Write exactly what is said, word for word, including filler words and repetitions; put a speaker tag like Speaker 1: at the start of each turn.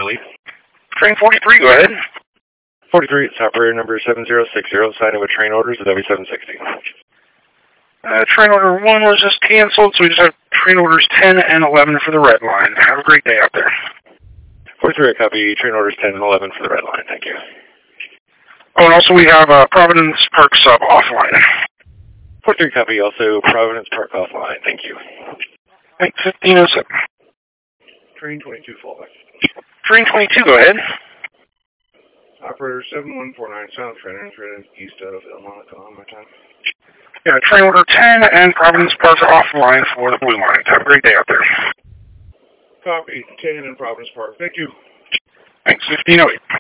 Speaker 1: Lead.
Speaker 2: Train forty-three, go ahead.
Speaker 1: forty-three, it's operator number seven zero six zero, signing with train orders at W seven sixty.
Speaker 2: Uh, train order one was just canceled, so we just have train orders ten and eleven for the red line. Have a great day out there.
Speaker 1: forty-three, I copy train orders ten and eleven for the red line. Thank you.
Speaker 2: Oh, and also we have uh, Providence Park sub offline.
Speaker 1: forty-three, copy also Providence Park offline. Thank you.
Speaker 2: Right, fifteen oh seven.
Speaker 1: Train twenty-two, fallback.
Speaker 2: Train twenty-two, go ahead.
Speaker 1: Operator seven one four nine, South train entering east of El Monaco on my time.
Speaker 2: Yeah, train order ten and Providence Park offline for the blue line. Have a great day out there.
Speaker 1: Copy, ten in Providence Park. Thank you.
Speaker 2: Thanks, fifteen oh eight.